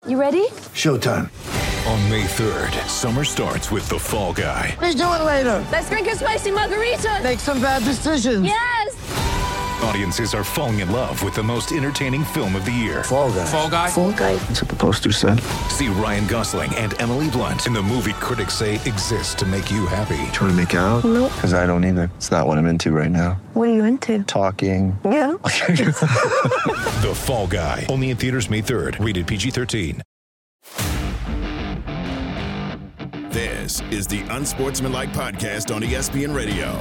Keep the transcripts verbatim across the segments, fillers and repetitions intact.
You ready? Showtime. On May third, summer starts with The Fall Guy. Let's do it later. Let's drink a spicy margarita. Make some bad decisions. Yes. Audiences are falling in love with the most entertaining film of the year. Fall Guy. Fall Guy. Fall Guy. That's what the poster said. See Ryan Gosling and Emily Blunt in the movie critics say exists to make you happy. Trying to make it out? Nope. Because I don't either. It's not what I'm into right now. What are you into? Talking. Yeah. The Fall Guy. Only in theaters May third. Rated P G thirteen. This is the Unsportsmanlike Podcast on E S P N Radio.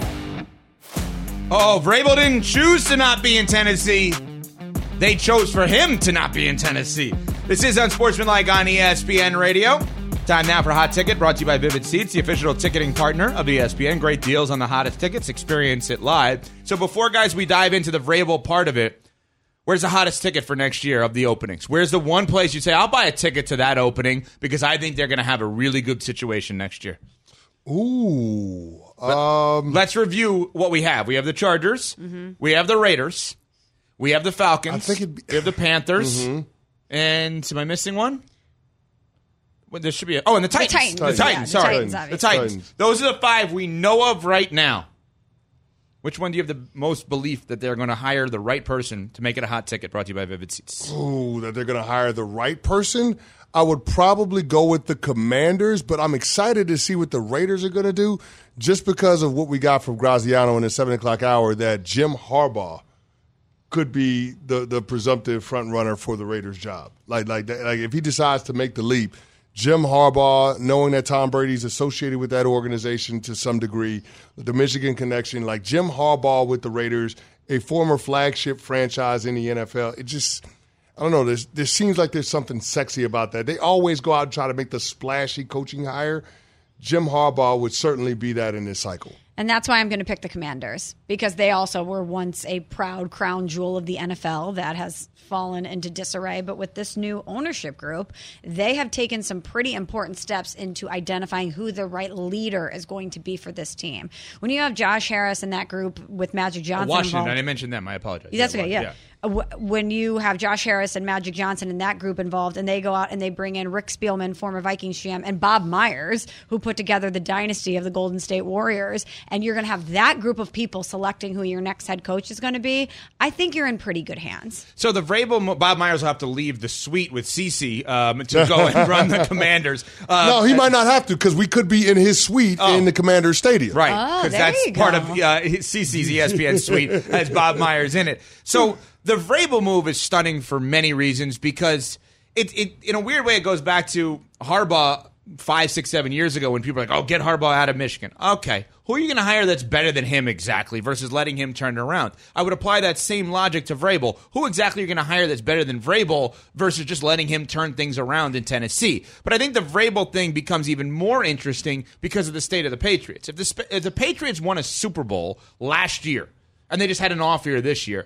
Oh, Vrabel didn't choose to not be in Tennessee. They chose for him to not be in Tennessee. This is Unsportsmanlike on E S P N Radio. Time now for Hot Ticket, brought to you by Vivid Seats, the official ticketing partner of E S P N. Great deals on the hottest tickets. Experience it live. So before, guys, we dive into the Vrabel part of it, where's the hottest ticket for next year of the openings? Where's the one place you say, I'll buy a ticket to that opening because I think they're going to have a really good situation next year? Ooh. Um, Let's review what we have. We have the Chargers. Mm-hmm. We have the Raiders. We have the Falcons. I think it'd be, we have the Panthers. Mm-hmm. And am I missing one? Well, there should be a, oh, and the Titans. The Titans. The Titans, Yeah, the sorry. Titans, the obviously. Titans. Titans. Those are the five we know of right now. Which one do you have the most belief that they're going to hire the right person to make it a hot ticket? Brought to you by Vivid Seats. ooh, that they're going to hire the right person. I would probably go with the Commanders, but I'm excited to see what the Raiders are going to do just because of what we got from Graziano in the seven o'clock hour, that Jim Harbaugh could be the, the presumptive front runner for the Raiders job. Like, like, like if he decides to make the leap, Jim Harbaugh, knowing that Tom Brady's associated with that organization to some degree, the Michigan connection, like Jim Harbaugh with the Raiders, a former flagship franchise in the N F L, it just – I don't know. There's, there seems like there's something sexy about that. They always go out and try to make the splashy coaching hire. Jim Harbaugh would certainly be that in this cycle. And that's why I'm going to pick the Commanders, because they also were once a proud crown jewel of the N F L that has fallen into disarray. But with this new ownership group, they have taken some pretty important steps into identifying who the right leader is going to be for this team. When you have Josh Harris in that group with Magic Johnson Oh, Washington, involved, I didn't mention them. I apologize. That's yeah, okay, yeah. When you have Josh Harris and Magic Johnson in that group involved, and they go out and they bring in Rick Spielman, former Vikings G M, and Bob Myers, who put together the dynasty of the Golden State Warriors, and you're going to have that group of people selecting who your next head coach is going to be, I think you're in pretty good hands. So the Vrabel, Bob Myers will have to leave the suite with Cece um, to go and run the Commanders. Uh, no, he might not have to because we could be in his suite Oh. in the Commanders Stadium. Right, Oh, because there that's you part go. of uh, Cece's E S P N suite has Bob Myers in it. So the Vrabel move is stunning for many reasons because it, it, in a weird way, it goes back to Harbaugh five, six, seven years ago when people were like, oh, get Harbaugh out of Michigan. Okay, who are you going to hire that's better than him exactly versus letting him turn it around? I would apply that same logic to Vrabel. Who exactly are you going to hire that's better than Vrabel versus just letting him turn things around in Tennessee? But I think the Vrabel thing becomes even more interesting because of the state of the Patriots. If the, if the Patriots won a Super Bowl last year and they just had an off year this year,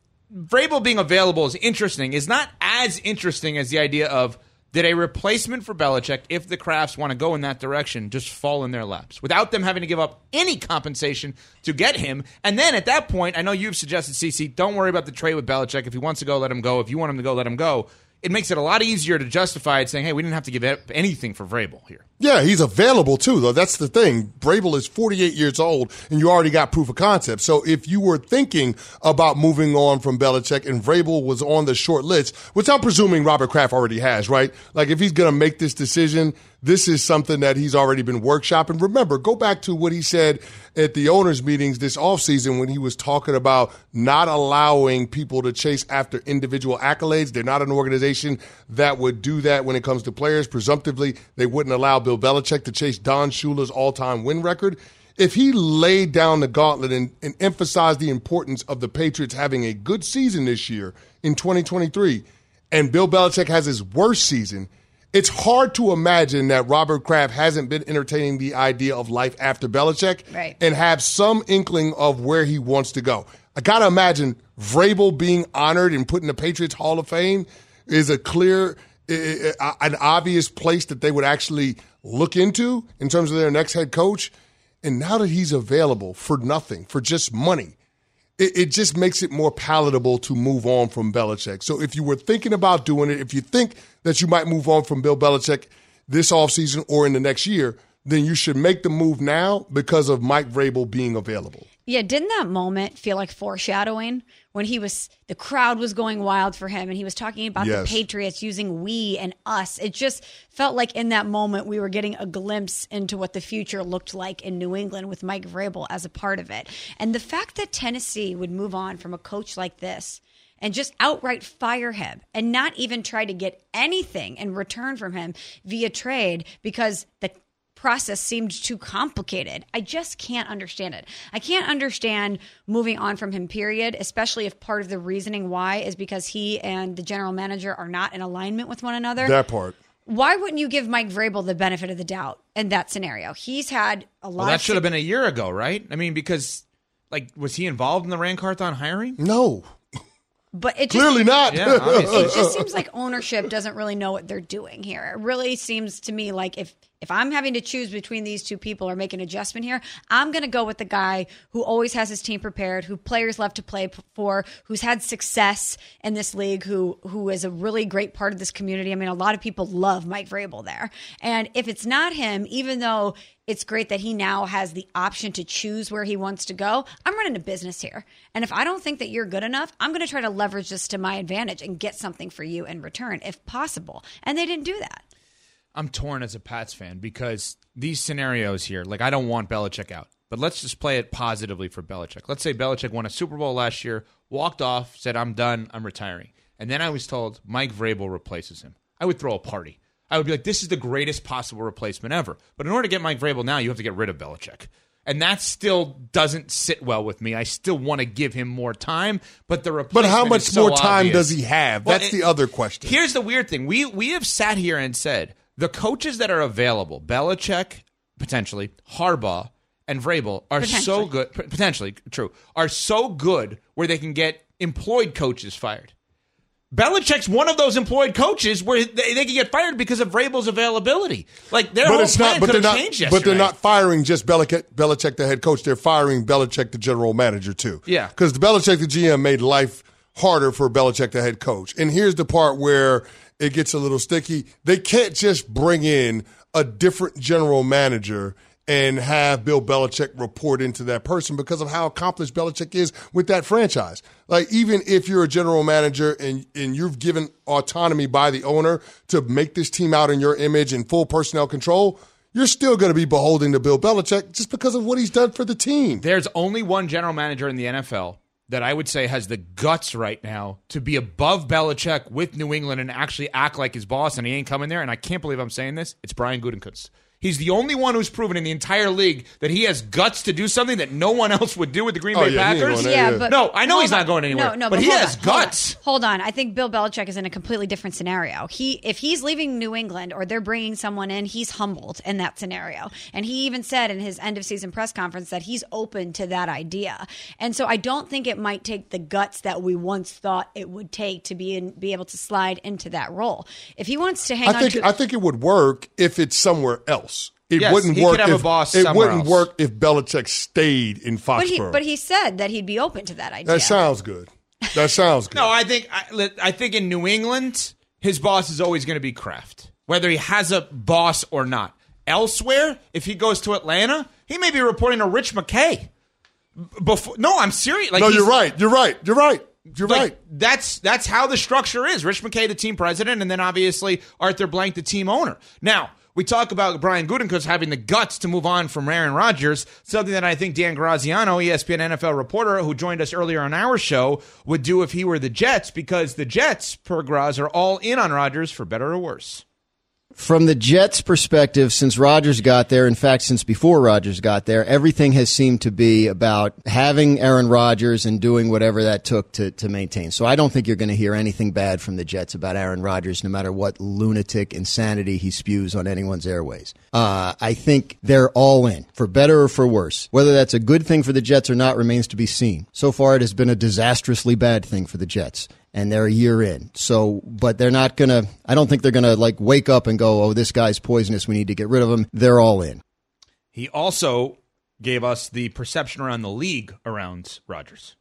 Vrabel being available is interesting. Is not as interesting as the idea of did a replacement for Belichick, if the Crafts want to go in that direction, just fall in their laps without them having to give up any compensation to get him. And then at that point, I know you've suggested, Cece, don't worry about the trade with Belichick. If he wants to go, let him go. If you want him to go, let him go. It makes it a lot easier to justify it saying, hey, we didn't have to give up anything for Vrabel here. Yeah, he's available too, though. That's the thing. Vrabel is forty-eight years old, and you already got proof of concept. So if you were thinking about moving on from Belichick and Vrabel was on the short list, which I'm presuming Robert Kraft already has, right? Like if he's going to make this decision, this is something that he's already been workshopping. Remember, go back to what he said at the owners' meetings this offseason when he was talking about not allowing people to chase after individual accolades. They're not an organization that would do that when it comes to players. Presumptively, they wouldn't allow Bill Belichick to chase Don Shula's all-time win record. If he laid down the gauntlet and, and emphasized the importance of the Patriots having a good season this year in twenty twenty-three, and Bill Belichick has his worst season, it's hard to imagine that Robert Kraft hasn't been entertaining the idea of life after Belichick right. and have some inkling of where he wants to go. I got to imagine Vrabel being honored and put in the Patriots Hall of Fame is a clear, an obvious place that they would actually look into in terms of their next head coach. And now that he's available for nothing, for just money, it, it just makes it more palatable to move on from Belichick. So if you were thinking about doing it, if you think that you might move on from Bill Belichick this offseason or in the next year, then you should make the move now because of Mike Vrabel being available. Yeah, didn't that moment feel like foreshadowing when he was, the crowd was going wild for him and he was talking about Yes. the Patriots using we and us? It just felt like in that moment we were getting a glimpse into what the future looked like in New England with Mike Vrabel as a part of it. And the fact that Tennessee would move on from a coach like this and just outright fire him and not even try to get anything in return from him via trade because the process seemed too complicated. I just can't understand it. I can't understand moving on from him, period, especially if part of the reasoning why is because he and the general manager are not in alignment with one another. That part. Why wouldn't you give Mike Vrabel the benefit of the doubt in that scenario? He's had a lot Well, that of should have been a year ago, right? I mean, because, like, was he involved in the Rand Carthon hiring? No. But it just, Clearly not. Yeah, obviously. it just seems like ownership doesn't really know what they're doing here. It really seems to me like if if I'm having to choose between these two people or make an adjustment here, I'm going to go with the guy who always has his team prepared, who players love to play for, who's had success in this league, who who is a really great part of this community. I mean, a lot of people love Mike Vrabel there. And if it's not him, even though it's great that he now has the option to choose where he wants to go, I'm running a business here. And if I don't think that you're good enough, I'm going to try to leverage this to my advantage and get something for you in return, if possible. And they didn't do that. I'm torn as a Pats fan because these scenarios here, like I don't want Belichick out, but let's just play it positively for Belichick. Let's say Belichick won a Super Bowl last year, walked off, said, I'm done, I'm retiring. And then I was told Mike Vrabel replaces him. I would throw a party. I would be like, this is the greatest possible replacement ever. But in order to get Mike Vrabel now, you have to get rid of Belichick. And that still doesn't sit well with me. I still want to give him more time, but the replacement But how much is so more time obvious. does he have? Well, That's it- the other question. Here's the weird thing. We we have sat here and said the coaches that are available, Belichick, potentially, Harbaugh, and Vrabel, are so Potentially. good, p- potentially, true, are so good where they can get employed coaches fired. Belichick's one of those employed coaches where they, they can get fired because of Vrabel's availability. Like, their But whole it's plan not. But could they're have not. changed yesterday. But they're not firing just Belichick, Belichick, the head coach. They're firing Belichick, the general manager, too. Yeah. Because Belichick, the G M, made life harder for Belichick, the head coach. And here's the part where it gets a little sticky. They can't just bring in a different general manager and have Bill Belichick report into that person because of how accomplished Belichick is with that franchise. Like, even if you're a general manager and, and you've given autonomy by the owner to make this team out in your image and full personnel control, you're still going to be beholden to Bill Belichick just because of what he's done for the team. There's only one general manager in the N F L that I would say has the guts right now to be above Belichick with New England and actually act like his boss, and he ain't coming there, and I can't believe I'm saying this. It's Brian Gutekunst. He's the only one who's proven in the entire league that he has guts to do something that no one else would do with the Green Oh, Bay yeah, he ain't Packers. going there. Yeah, Yeah. but No, I know hold he's not on. going anywhere, No, no, but but, he hold has on, hold on. guts. Hold on, I think Bill Belichick is in a completely different scenario. He, if he's leaving New England or they're bringing someone in, he's humbled in that scenario. And he even said in his end of season press conference that he's open to that idea. And so I don't think it might take the guts that we once thought it would take to be in, be able to slide into that role. If he wants to hang I on think to, I think it would work if it's somewhere else. It Yes, wouldn't he work could have if a boss it somewhere wouldn't else. work if Belichick stayed in but he, Foxborough. but he said that he'd be open to that idea. that sounds good. That sounds good. No, I think I, I think in New England, his boss is always going to be Kraft, whether he has a boss or not. Elsewhere, if he goes to Atlanta, he may be reporting to Rich McKay. Before, no, I'm serious. Like no, he's- you're right. You're right. You're right. You're Like, right. That's that's how the structure is. Rich McKay, the team president, and then obviously Arthur Blank, the team owner. Now, we talk about Brian Gutekunst having the guts to move on from Aaron Rodgers, something that I think Dan Graziano, E S P N N F L reporter, who joined us earlier on our show, would do if he were the Jets, because the Jets, per Graz, are all in on Rodgers for better or worse. From the Jets' perspective, since Rodgers got there, in fact, since before Rodgers got there, everything has seemed to be about having Aaron Rodgers and doing whatever that took to, to maintain. So I don't think you're going to hear anything bad from the Jets about Aaron Rodgers, no matter what lunatic insanity he spews on anyone's airways. Uh, I think they're all in, for better or for worse. Whether that's a good thing for the Jets or not remains to be seen. So far, it has been a disastrously bad thing for the Jets. And they're a year in. So, but they're not going to, I don't think they're going to like wake up and go, oh, this guy's poisonous, we need to get rid of him. They're all in. He also gave us the perception around the league around Rodgers.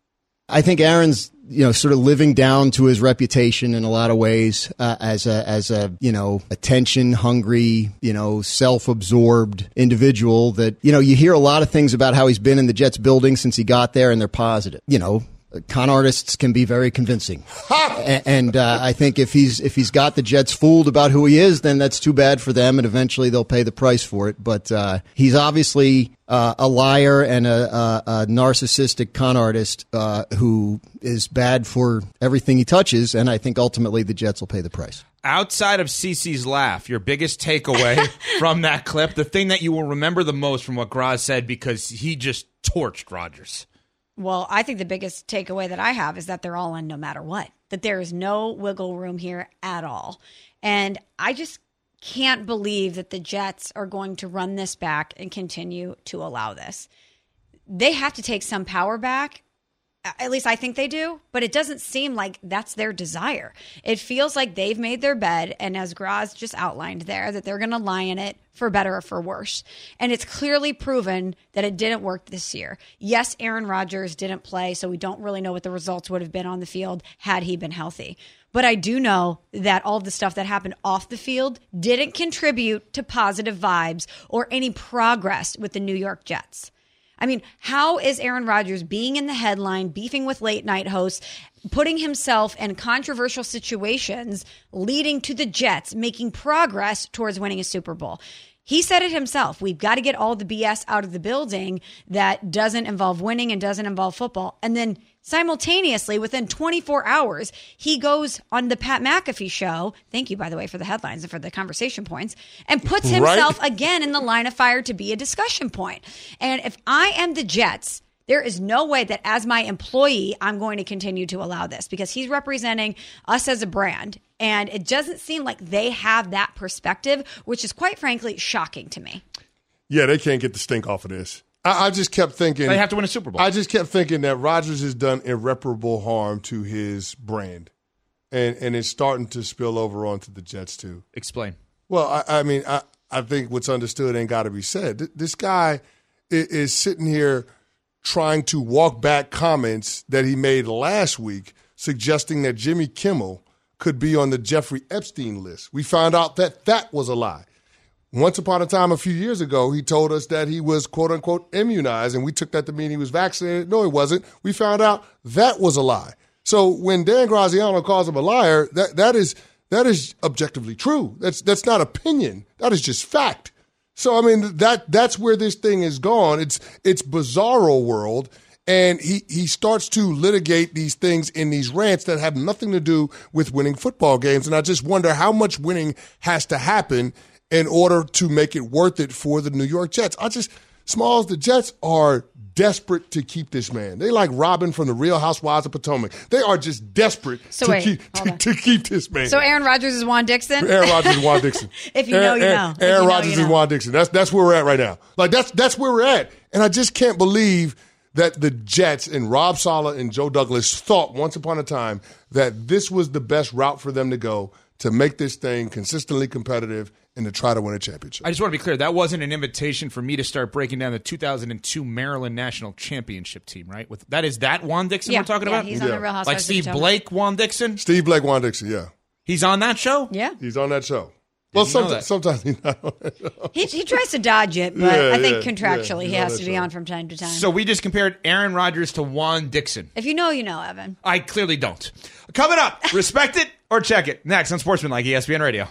I think Aaron's, you know, sort of living down to his reputation in a lot of ways uh, as a, as a, you know, attention hungry, you know, self-absorbed individual that, you know, you hear a lot of things about how he's been in the Jets building since he got there, and they're positive. You know, con artists can be very convincing. and and uh, I think if he's if he's got the Jets fooled about who he is, then that's too bad for them, and eventually they'll pay the price for it. But uh, he's obviously uh, a liar and a, a, a narcissistic con artist uh, who is bad for everything he touches, and I think ultimately the Jets will pay the price. Outside of CeCe's laugh, your biggest takeaway from that clip, the thing that you will remember the most from what Graz said, because he just torched Rodgers. Well, I think the biggest takeaway that I have is that they're all in no matter what, that there is no wiggle room here at all. And I just can't believe that the Jets are going to run this back and continue to allow this. They have to take some power back. At least I think they do, but it doesn't seem like that's their desire. It feels like they've made their bed, and as Graz just outlined there, that they're going to lie in it for better or for worse. And it's clearly proven that it didn't work this year. Yes, Aaron Rodgers didn't play, so we don't really know what the results would have been on the field had he been healthy. But I do know that all of the stuff that happened off the field didn't contribute to positive vibes or any progress with the New York Jets. I mean, how is Aaron Rodgers being in the headline, beefing with late night hosts, putting himself in controversial situations, leading to the Jets making progress towards winning a Super Bowl? He said it himself. We've got to get all the B S out of the building that doesn't involve winning and doesn't involve football. And then simultaneously, within twenty-four hours, he goes on the Pat McAfee show. Thank you, by the way, for the headlines and for the conversation points, and puts himself right again in the line of fire to be a discussion point. And if I am the Jets, there is no way that as my employee, I'm going to continue to allow this, because he's representing us as a brand. And it doesn't seem like they have that perspective, which is quite frankly shocking to me. Yeah, they can't get the stink off of this. I, I just kept thinking. They have to win a Super Bowl. I just kept thinking that Rodgers has done irreparable harm to his brand. And and it's starting to spill over onto the Jets too. Explain. Well, I, I mean, I, I think what's understood ain't got to be said. This guy is, is sitting here trying to walk back comments that he made last week suggesting that Jimmy Kimmel could be on the Jeffrey Epstein list. We found out that that was a lie. Once upon a time, a few years ago, he told us that he was, quote unquote, immunized, and we took that to mean he was vaccinated. No, he wasn't. We found out that was a lie. So when Dan Graziano calls him a liar, that that is that is objectively true. That's that's not opinion. That is just fact. So I mean that that's where this thing is gone. It's it's bizarro world. And he, he starts to litigate these things in these rants that have nothing to do with winning football games. And I just wonder how much winning has to happen in order to make it worth it for the New York Jets. I just, Smalls, the Jets are desperate to keep this man. They like Robin from the Real Housewives of Potomac. They are just desperate so to, wait, keep, to, to keep this man. So Aaron Rodgers is Juan Dixon? Aaron Rodgers is Juan Dixon. If you Aaron, know, you Aaron, know. Aaron you Rodgers know, you is know. Juan Dixon. That's, that's where we're at right now. Like, that's, that's where we're at. And I just can't believe that the Jets and Rob Saleh and Joe Douglas thought once upon a time that this was the best route for them to go to make this thing consistently competitive and to try to win a championship. I just want to be clear. That wasn't an invitation for me to start breaking down the two thousand two Maryland National Championship team, right? With that is that Juan Dixon Yeah, we're talking yeah, about? he's on Yeah. the Real Housewives Like of Steve Potomac. Blake, Juan Dixon? Steve Blake, Juan Dixon, yeah. He's on that show? Yeah. He's on that show. Well, you know sometimes, that? sometimes he's not on that show. He, he tries to dodge it, but Yeah, I think yeah, contractually yeah, he he's on has that to be show. on from time to time. So we just compared Aaron Rodgers to Juan Dixon. if you know, you know, Evan. I clearly don't. Coming up, respect it or check it. Next on Sportsmanlike E S P N Radio.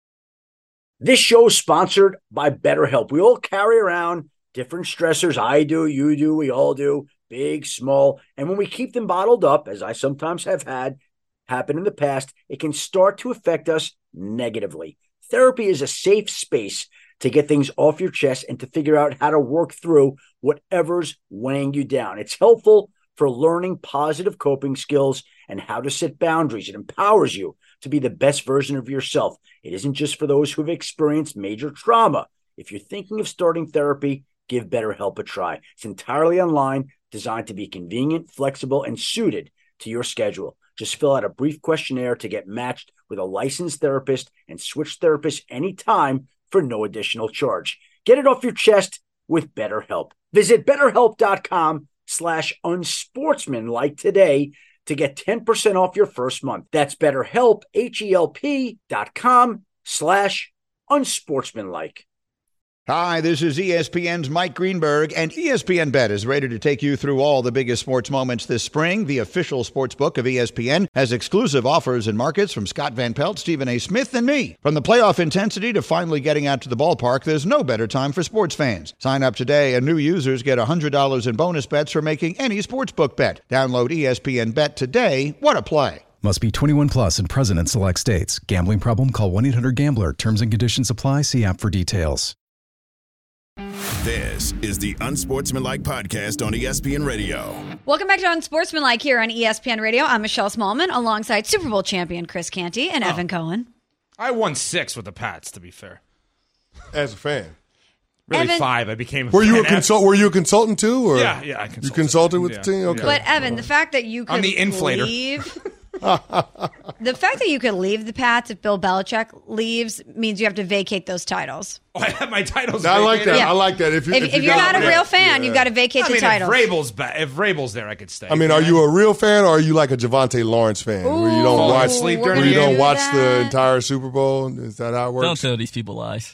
This show is sponsored by BetterHelp. We all carry around different stressors. I do, you do, we all do, big, small. And when we keep them bottled up, as I sometimes have had happen in the past, it can start to affect us negatively. Therapy is a safe space to get things off your chest and to figure out how to work through whatever's weighing you down. It's helpful for learning positive coping skills and how to set boundaries. It empowers you to be the best version of yourself. It isn't just for those who have experienced major trauma. If you're thinking of starting therapy, give BetterHelp a try. It's entirely online, designed to be convenient, flexible, and suited to your schedule. Just fill out a brief questionnaire to get matched with a licensed therapist and switch therapists anytime for no additional charge. Get it off your chest with BetterHelp. Visit betterhelp.com slash unsportsmanlike today to get ten percent off your first month. That's BetterHelp, H-E-L-P dot com slash unsportsmanlike. Hi, this is E S P N's Mike Greenberg, and E S P N Bet is ready to take you through all the biggest sports moments this spring. The official sports book of E S P N has exclusive offers and markets from Scott Van Pelt, Stephen A. Smith, and me. From the playoff intensity to finally getting out to the ballpark, there's no better time for sports fans. Sign up today, and new users get one hundred dollars in bonus bets for making any sportsbook bet. Download E S P N Bet today. What a play. Must be twenty-one plus and present in select states. Gambling problem? Call one eight hundred gambler. Terms and conditions apply. See app for details. This is the Unsportsmanlike Podcast on E S P N Radio. Welcome back to Unsportsmanlike here on E S P N Radio. I'm Michelle Smallman alongside Super Bowl champion Chris Canty and oh. Evan Cohen. I won six with the Pats, to be fair. As a fan. Really Evan, five. I became a were fan. You a consult, were you a consultant too? Or yeah, yeah, I consulted. You consulted with yeah, the team? Okay. But Evan, the fact that you could I'm the inflator. leave... the fact that you could leave the Pats if Bill Belichick leaves means you have to vacate those titles. Oh, I have my titles I like that. Yeah. I like that. If, you, if, if, if you you're got, not a yeah, real fan, yeah. you've got to vacate I the mean, titles. If Vrabel's, ba- if Vrabel's there, I could stay. I mean, are you a real fan or are you like a Javonte Lawrence fan Ooh, where you don't Fall watch asleep where during you the don't game? watch that. the entire Super Bowl? Is that how it works? Don't tell these people lies.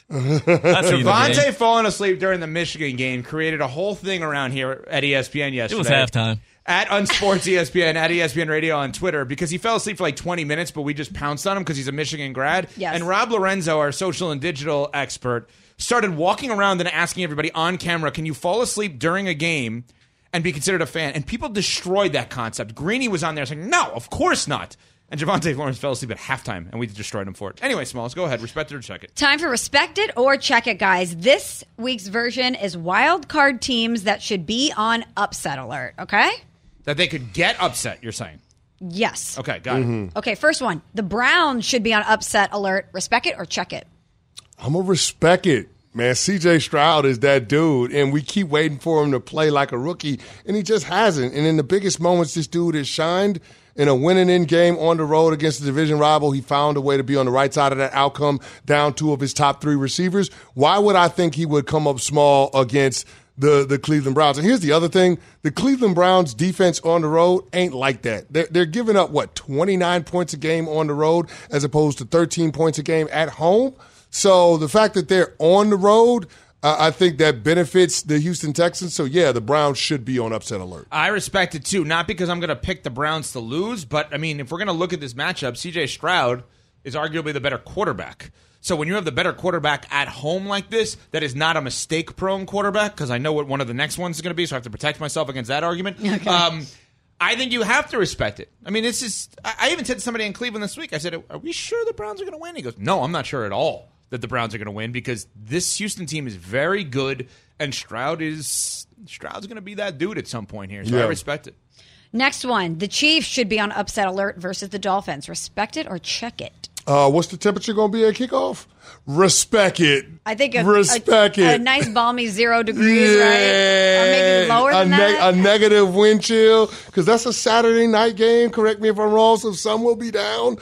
Javonte falling asleep during the Michigan game created a whole thing around here at E S P N yesterday. It was halftime. At Unsports E S P N, at E S P N Radio on Twitter, because he fell asleep for like twenty minutes, but we just pounced on him because he's a Michigan grad. Yes. And Rob Lorenzo, our social and digital expert, started walking around and asking everybody on camera, can you fall asleep during a game and be considered a fan? And people destroyed that concept. Greeny was on there saying, no, of course not. And Javonte Lawrence fell asleep at halftime, and we destroyed him for it. Anyway, Smalls, go ahead. Respect it or check it. Time for Respect It or Check It, guys. This week's version is wild card teams that should be on upset alert, okay? That they could get upset, you're saying? Yes. Okay, got Mm-hmm. it. Okay, first one. The Browns should be on upset alert. Respect it or check it? I'm going to respect it. Man, C J Stroud is that dude, and we keep waiting for him to play like a rookie, and he just hasn't. And in the biggest moments, this dude has shined. In a winning in game on the road against the division rival, he found a way to be on the right side of that outcome, down two of his top three receivers. Why would I think he would come up small against the, the Cleveland Browns? And here's the other thing. The Cleveland Browns defense on the road ain't like that. They're, they're giving up, what, twenty-nine points a game on the road as opposed to thirteen points a game at home? So the fact that they're on the road, uh, I think that benefits the Houston Texans. So, yeah, the Browns should be on upset alert. I respect it, too. Not because I'm going to pick the Browns to lose, but, I mean, if we're going to look at this matchup, C J Stroud is arguably the better quarterback. So when you have the better quarterback at home like this, that is not a mistake-prone quarterback, because I know what one of the next ones is going to be, so I have to protect myself against that argument. Okay. Um, I think you have to respect it. I mean, this is. I even said to somebody in Cleveland this week, I said, are we sure the Browns are going to win? He goes, no, I'm not sure at all that the Browns are going to win, because this Houston team is very good, and Stroud is Stroud's going to be that dude at some point here. So Yeah. I respect it. Next one. The Chiefs should be on upset alert versus the Dolphins. Respect it or check it? Uh, what's the temperature going to be at kickoff? Respect it. I think a, Respect a, it. a nice balmy zero degrees, yeah. right? Or maybe lower than a that. A negative wind chill, because that's a Saturday night game. Correct me if I'm wrong, so some will be down.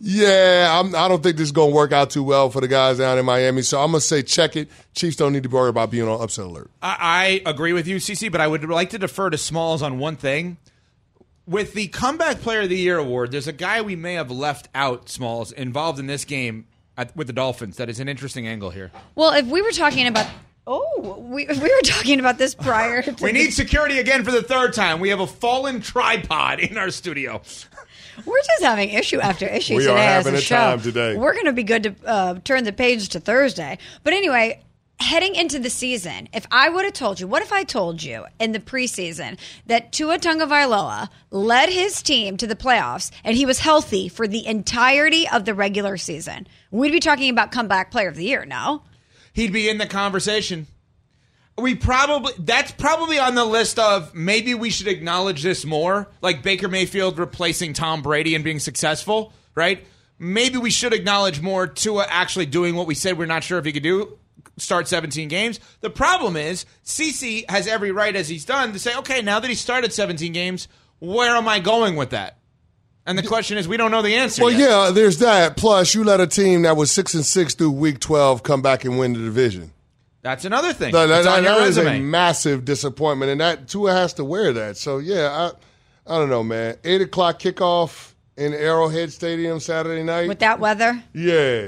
Yeah, I'm, I don't think this is going to work out too well for the guys down in Miami, so I'm going to say check it. Chiefs don't need to worry about being on upset alert. I, I agree with you, C C, but I would like to defer to Smalls on one thing. With the Comeback Player of the Year award, there's a guy we may have left out, Smalls, involved in this game at, with the Dolphins. That is an interesting angle here. Well, if we were talking about... Oh, we, if we were talking about this prior to... We need security again for the third time. We have a fallen tripod in our studio. We're just having issue after issue We today are as having a a show. time today. We're going to be good to uh, turn the page to Thursday. But anyway... Heading into the season, if I would have told you, what if I told you in the preseason that Tua Tagovailoa led his team to the playoffs and he was healthy for the entirety of the regular season? We'd be talking about comeback player of the year, no? He'd be in the conversation. We probably that's probably on the list of maybe we should acknowledge this more, like Baker Mayfield replacing Tom Brady and being successful, right? Maybe we should acknowledge more Tua actually doing what we said we're not sure if he could do. Start seventeen games. The problem is, C C has every right, as he's done, to say, okay, now that he started seventeen games, where am I going with that? And the question is, we don't know the answer Well, yet. yeah, there's that. Plus, you let a team that was six and six through week twelve come back and win the division. That's another thing. That, That's that, on your that is a resume. massive disappointment, and that Tua has to wear that. So, yeah, I, I don't know, man. eight o'clock kickoff in Arrowhead Stadium Saturday night. With that weather? Yeah.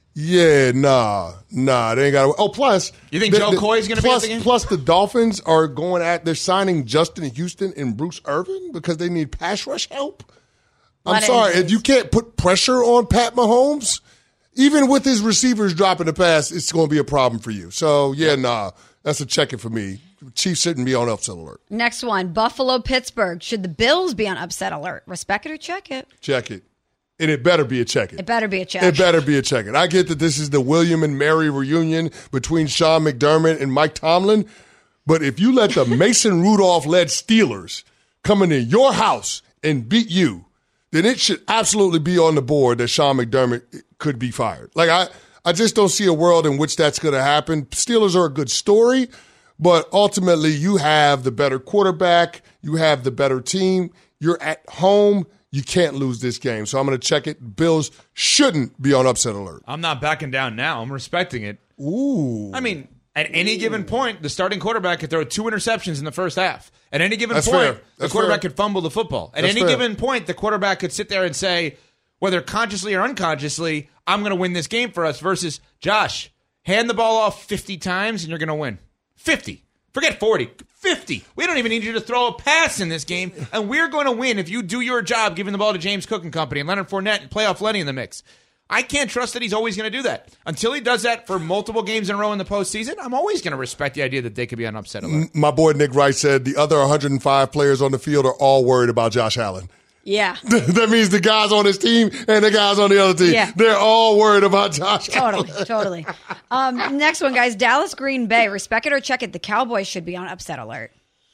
Yeah, nah, nah, they ain't got to. Oh, plus. You think Joe Coy's gonna be at the game? Plus, the Dolphins are going at, they're signing Justin Houston and Bruce Irvin because they need pass rush help. I'm Lot of sorry, injuries. if you can't put pressure on Pat Mahomes, even with his receivers dropping the pass, it's going to be a problem for you. So, yeah, nah, that's a check it for me. Chiefs shouldn't be on upset alert. Next one, Buffalo, Pittsburgh. Should the Bills be on upset alert? Respect it or check it? Check it. And it better be a check it. It better be a check. It better be a check it. I get that this is the William and Mary reunion between Sean McDermott and Mike Tomlin, but if you let the Mason Rudolph-led Steelers come into your house and beat you, then it should absolutely be on the board that Sean McDermott could be fired. Like, I, I just don't see a world in which that's going to happen. Steelers are a good story, but ultimately you have the better quarterback. You have the better team. You're at home. You can't lose this game. So I'm going to check it. Bills shouldn't be on upset alert. I'm not backing down now. I'm respecting it. Ooh. I mean, at any given point, the starting quarterback could throw two interceptions in the first half. At any given That's point, fair. the That's quarterback fair. could fumble the football. At That's any fair. given point, the quarterback could sit there and say, whether consciously or unconsciously, I'm going to win this game for us versus Josh, hand the ball off fifty times and you're going to win. fifty. Forget forty. fifty. We don't even need you to throw a pass in this game, and we're going to win if you do your job giving the ball to James Cook and company and Leonard Fournette and playoff Lenny in the mix. I can't trust that he's always going to do that. Until he does that for multiple games in a row in the postseason, I'm always going to respect the idea that they could be on upset alert. My boy Nick Wright said the other one hundred five players on the field are all worried about Josh Allen. Yeah. That means the guys on his team and the guys on the other team. Yeah. They're all worried about Josh Totally, Allen. totally. Um, next one, guys. Dallas, Green Bay. Respect it or check it. The Cowboys should be on upset alert.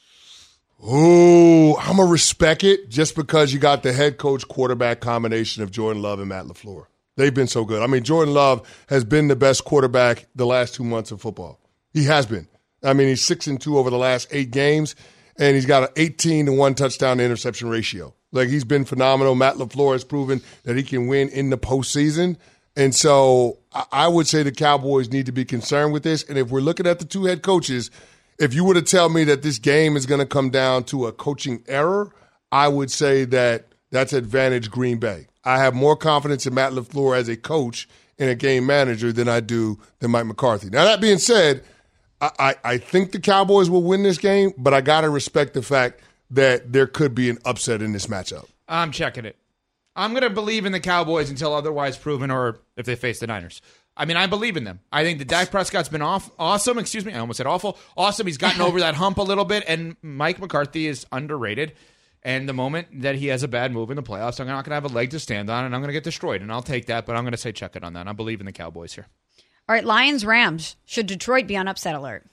Ooh, I'm going to respect it just because you got the head coach quarterback combination of Jordan Love and Matt LaFleur. They've been so good. I mean, Jordan Love has been the best quarterback the last two months of football. He has been. I mean, he's six and two over the last eight games, and he's got an eighteen to one touchdown to interception ratio. Like, he's been phenomenal. Matt LaFleur has proven that he can win in the postseason. And so I would say the Cowboys need to be concerned with this. And if we're looking at the two head coaches, if you were to tell me that this game is going to come down to a coaching error, I would say that that's advantage Green Bay. I have more confidence in Matt LaFleur as a coach and a game manager than I do than Mike McCarthy. Now, that being said, I, I, I think the Cowboys will win this game, but I got to respect the fact that there could be an upset in this matchup. I'm checking it. I'm going to believe in the Cowboys until otherwise proven, or if they face the Niners. I mean, I believe in them. I think that Dak Prescott's been off, awesome. Excuse me, I almost said awful. Awesome. He's gotten over that hump a little bit, and Mike McCarthy is underrated. And the moment that he has a bad move in the playoffs, I'm not going to have a leg to stand on, and I'm going to get destroyed. And I'll take that, but I'm going to say check it on that. I believe in the Cowboys here. All right, Lions, Rams. Should Detroit be on upset alert?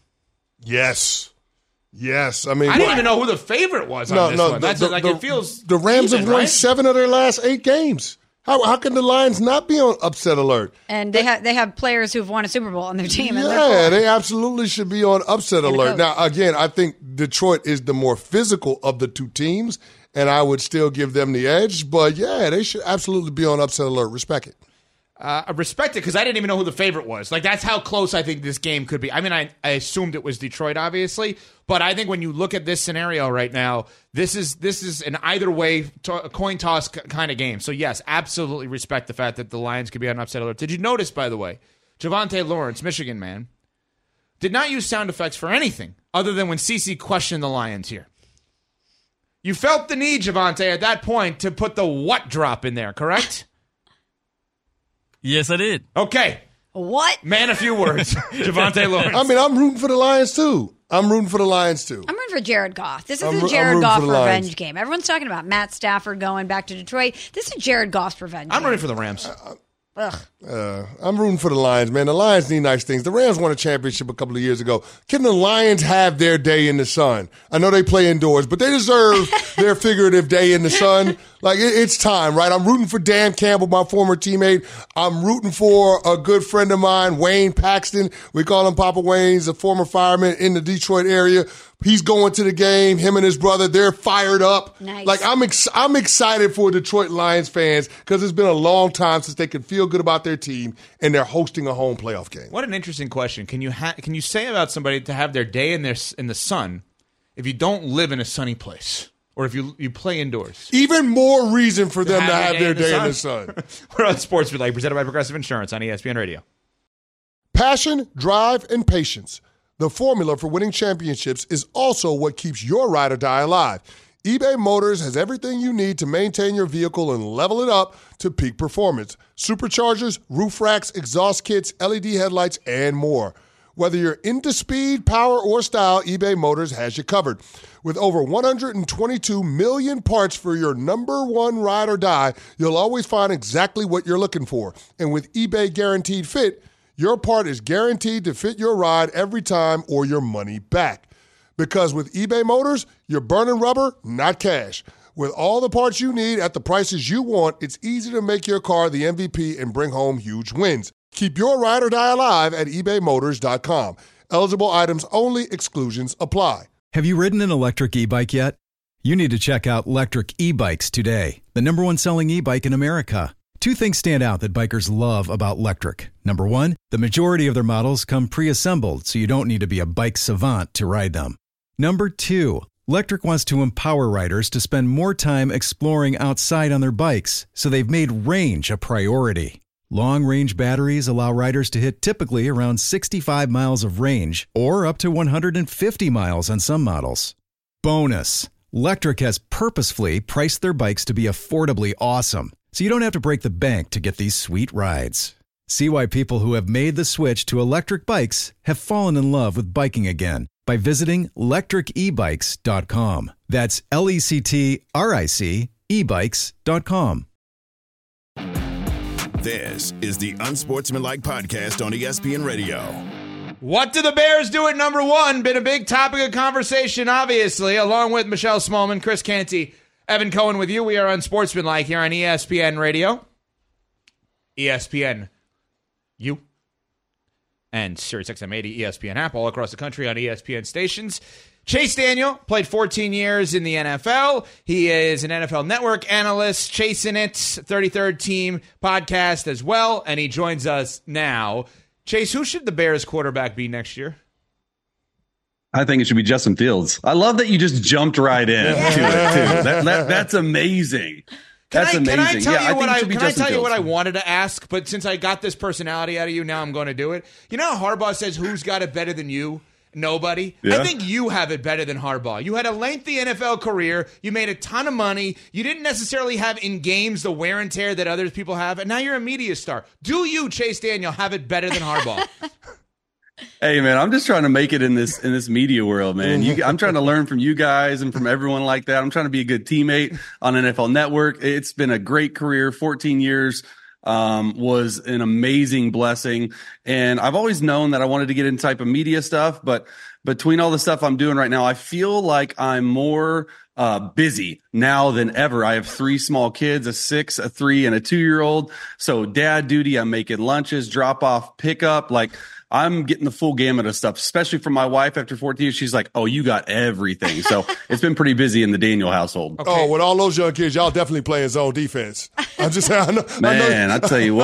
Yes. Yes. I mean, I didn't even know who the favorite was on no, this no, one. the, That's the, like the, it feels the Rams even, have won right? seven of their last eight games. How how can the Lions not be on upset alert? And they have they have players who've won a Super Bowl on their team. And Yeah, they're they absolutely should be on upset And a alert. coach. Now, again, I think Detroit is the more physical of the two teams, and I would still give them the edge. But, yeah, they should absolutely be on upset alert. Respect it. Uh, I respect it because I didn't even know who the favorite was. Like, that's how close I think this game could be. I mean, I, I assumed it was Detroit, obviously, but I think when you look at this scenario right now, this is this is an either way to- a coin toss k- kind of game. So yes, absolutely respect the fact that the Lions could be on upset alert. Did you notice, by the way, Javonte Lawrence, Michigan man, did not use sound effects for anything other than when CeCe questioned the Lions here. You felt the need, Javonte, at that point to put the what drop in there, correct? Yes, I did. Okay. What? Man, a few words. Javonte Lawrence. I mean, I'm rooting for the Lions, too. I'm rooting for the Lions, too. I'm rooting for Jared Goff. This is I'm a ro- I'm Jared rooting Goff for the Lions. revenge game. Everyone's talking about Matt Stafford going back to Detroit. This is Jared Goff's revenge I'm game. rooting for the Rams. Ugh. Uh, I'm rooting for the Lions, man. The Lions need nice things. The Rams won a championship a couple of years ago. Can the Lions have their day in the sun? I know they play indoors, but they deserve their figurative day in the sun. Like, it, it's time, right? I'm rooting for Dan Campbell, my former teammate. I'm rooting for a good friend of mine, Wayne Paxton. We call him Papa Wayne. He's a former fireman in the Detroit area. He's going to the game. Him and his brother, they're fired up. Nice. Like I'm, ex- I'm excited for Detroit Lions fans because it's been a long time since they can feel good about their team, and they're hosting a home playoff game. What an interesting question. Can you ha- can you say about somebody to have their day in their in the sun if you don't live in a sunny place, or if you you play indoors? Even more reason for them to have their day in the sun. We're on Sportsmanlike, presented by Progressive Insurance on E S P N Radio. Passion, drive, and patience. The formula for winning championships is also what keeps your ride or die alive. eBay Motors has everything you need to maintain your vehicle and level it up to peak performance. Superchargers, roof racks, exhaust kits, L E D headlights, and more. Whether you're into speed, power, or style, eBay Motors has you covered. With over one hundred twenty-two million parts for your number one ride or die, you'll always find exactly what you're looking for. And with eBay Guaranteed Fit, your part is guaranteed to fit your ride every time or your money back. Because with eBay Motors, you're burning rubber, not cash. With all the parts you need at the prices you want, it's easy to make your car the M V P and bring home huge wins. Keep your ride or die alive at ebay motors dot com. Eligible items only. Exclusions apply. Have you ridden an electric e-bike yet? You need to check out Lectric E-Bikes today, the number one selling e-bike in America. Two things stand out that bikers love about Lectric. Number one, the majority of their models come pre-assembled, so you don't need to be a bike savant to ride them. Number two, Lectric wants to empower riders to spend more time exploring outside on their bikes, so they've made range a priority. Long-range batteries allow riders to hit typically around sixty-five miles of range, or up to one hundred fifty miles on some models. Bonus, Lectric has purposefully priced their bikes to be affordably awesome, so you don't have to break the bank to get these sweet rides. See why people who have made the switch to electric bikes have fallen in love with biking again by visiting lectric e bikes dot com. That's L E C T R I C e bikes dot com. This is the Unsportsmanlike Podcast on E S P N Radio. What do the Bears do at number one? Been a big topic of conversation, obviously, along with Michelle Smallman, Chris Canty, Evan Cohen with you. We are Unsportsmanlike here on E S P N Radio, E S P N U, and SiriusXM eighty, E S P N app, all across the country on E S P N stations. Chase Daniel played fourteen years in the N F L. He is an N F L Network analyst, Chasing It, thirty-third Team podcast as well, and he joins us now. Chase, who should the Bears quarterback be next year? I think it should be Justin Fields. I love that you just jumped right in yeah. to it, too. That, that, that's amazing. Can That's I, amazing. Can I tell yeah, you, I what, I, can I tell you what I Fields. wanted to ask, but since I got this personality out of you, now I'm going to do it. You know how Harbaugh says, who's got it better than you? Nobody. Yeah. I think you have it better than Harbaugh. You had a lengthy N F L career. You made a ton of money. You didn't necessarily have in games the wear and tear that other people have, and now you're a media star. Do you, Chase Daniel, have it better than Harbaugh? Hey, man, I'm just trying to make it in this in this media world, man. You, I'm trying to learn from you guys and from everyone like that. I'm trying to be a good teammate on N F L Network. It's been a great career, fourteen years. Um, was an amazing blessing. And I've always known that I wanted to get into type of media stuff, but between all the stuff I'm doing right now, I feel like I'm more uh, busy now than ever. I have three small kids, a six, a three, and a two-year-old. So dad duty, I'm making lunches, drop off, pick up, like I'm getting the full gamut of stuff, especially from my wife after fourteen years. She's like, oh, you got everything. So it's been pretty busy in the Daniel household. Okay. Oh, with all those young kids, y'all definitely playing zone defense. I'm just saying. I know, Man, I, I tell you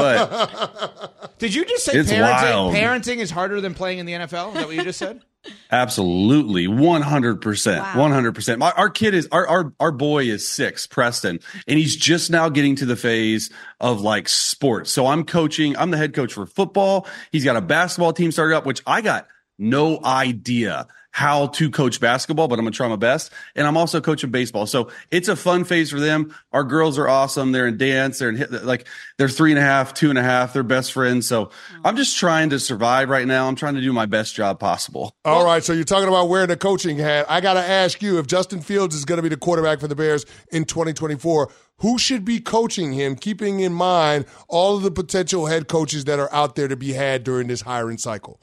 what. Did you just say It's parenting, wild. parenting is harder than playing in the N F L? Is that what you just said? Absolutely. one hundred percent. Wow. one hundred percent. My, our kid is, our, our, our boy is six, Preston, and he's just now getting to the phase of like sports. So I'm coaching, I'm the head coach for football. He's got a basketball team started up, which I got no idea how to coach basketball, but I'm going to try my best. And I'm also coaching baseball. So it's a fun phase for them. Our girls are awesome. They're in dance. They're in, like, they're three and a half, two and a half. They're best friends. So I'm just trying to survive right now. I'm trying to do my best job possible. All right. So you're talking about wearing the coaching hat. I got to ask you, if Justin Fields is going to be the quarterback for the Bears in twenty twenty-four, who should be coaching him, keeping in mind all of the potential head coaches that are out there to be had during this hiring cycle?